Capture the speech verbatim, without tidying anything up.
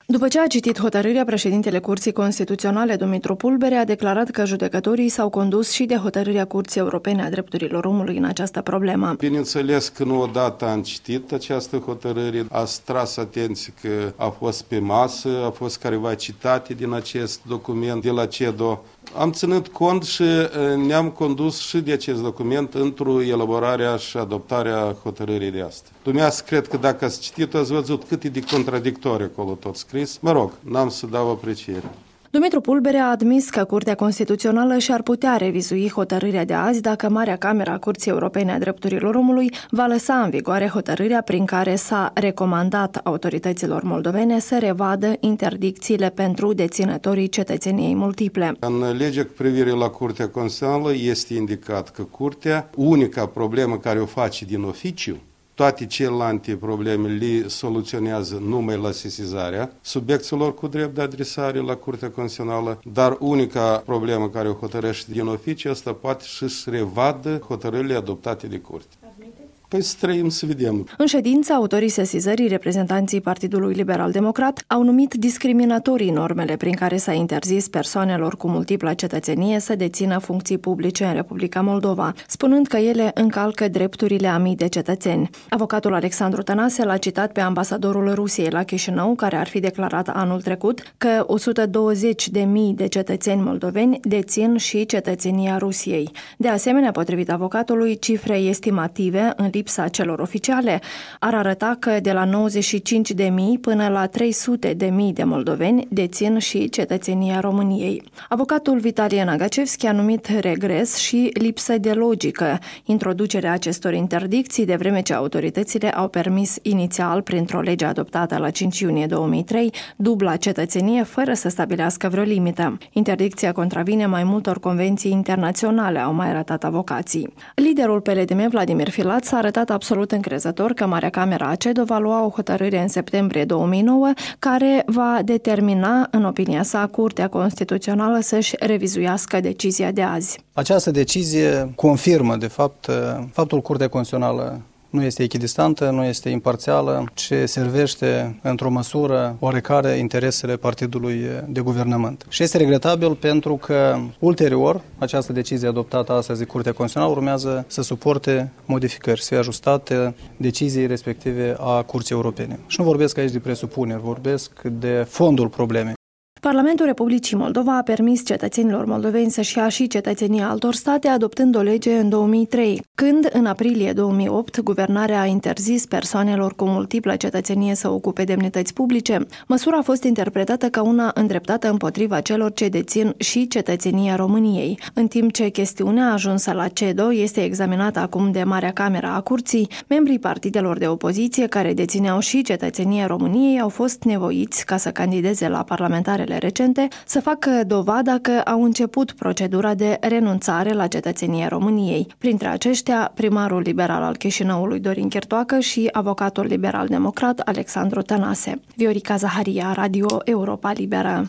După ce a citit hotărârea, președintele Curții Constituționale, Dumitru Pulbere, a declarat că judecătorii s-au condus și de hotărârea Curții Europene a Drepturilor Omului în această problemă. Bineînțeles că nu odată am citit această hotărâre, a tras atenție că a fost pe masă, a fost careva citate din acest document de la C E D O. Am ținut cont și ne-am condus și de acest document într-o elaborarea și adoptarea hotărârii de astăzi. Dumneavoastră, cred că dacă ați citit, ați văzut cât e de contradictori acolo tot scris. Mă rog, n-am să dau apreciere. Dumitru Pulbere a admis că Curtea Constituțională și-ar putea revizui hotărârea de azi dacă Marea Cameră a Curții Europene a Drepturilor Omului va lăsa în vigoare hotărârea prin care s-a recomandat autorităților moldovene să revadă interdicțiile pentru deținătorii cetățeniei multiple. În legea cu privire la Curtea Constituțională este indicat că Curtea, unica problemă care o face din oficiu, toate celelalte probleme le soluționează numai la sesizarea subiecților cu drept de adresare la Curtea Constituțională, dar unica problemă care o hotărăște din oficiu, asta poate și-și revadă hotărârile adoptate de Curte. Păi să trăim să vedem. În ședință, autorii sesizării, reprezentanții Partidului Liberal Democrat, au numit discriminatorii normele prin care s-a interzis persoanelor cu multiplă cetățenie să dețină funcții publice în Republica Moldova, spunând că ele încalcă drepturile a mii de cetățeni. Avocatul Alexandru Tănase l-a citat pe ambasadorul Rusiei la Chișinău, care ar fi declarat anul trecut că o sută douăzeci de mii de cetățeni moldoveni dețin și cetățenia Rusiei. De asemenea, potrivit avocatului, cifre estimative în lipsa celor oficiale ar arăta că de la nouăzeci și cinci de mii până la trei sute de mii de moldoveni dețin și cetățenia României. Avocatul Vitalie Nagacevski a numit regres și lipsă de logică introducerea acestor interdicții, de vreme ce autoritățile au permis inițial, printr-o lege adoptată la cinci iunie două mii trei, dubla cetățenie fără să stabilească vreo limită. Interdicția contravine mai multor convenții internaționale, au mai arătat avocații. Liderul P L D M, Vladimir Filat, s-a arătat absolut încrezător că Marea Cameră a C E D O va lua o hotărâre în septembrie două mii nouă care va determina, în opinia sa, Curtea Constituțională să-și revizuiască decizia de azi. Această decizie confirmă, de fapt, faptul Curtea Constituțională nu este echidistantă, nu este imparțială, ci servește într-o măsură oarecare interesele partidului de guvernământ. Și este regretabil pentru că ulterior această decizie adoptată astăzi de Curtea Constituțională urmează să suporte modificări, să fie ajustate deciziei respective a Curții Europene. Și nu vorbesc aici de presupuneri, vorbesc de fondul problemei. Parlamentul Republicii Moldova a permis cetățenilor moldoveni să-și ia și cetățenia altor state, adoptând o lege în două mii trei, când, în aprilie două mii opt, guvernarea a interzis persoanelor cu multiplă cetățenie să ocupe demnități publice. Măsura a fost interpretată ca una îndreptată împotriva celor ce dețin și cetățenia României, în timp ce chestiunea ajunsă la C E D O este examinată acum de Marea Cameră a Curții. Membrii partidelor de opoziție care dețineau și cetățenia României au fost nevoiți, ca să candideze la parlamentarele recente, să facă dovada că au început procedura de renunțare la cetățenia României. Printre aceștia, primarul liberal al Chișinăului Dorin Chirtoacă și avocatul liberal-democrat Alexandru Tănase. Viorica Zaharia, Radio Europa Liberă.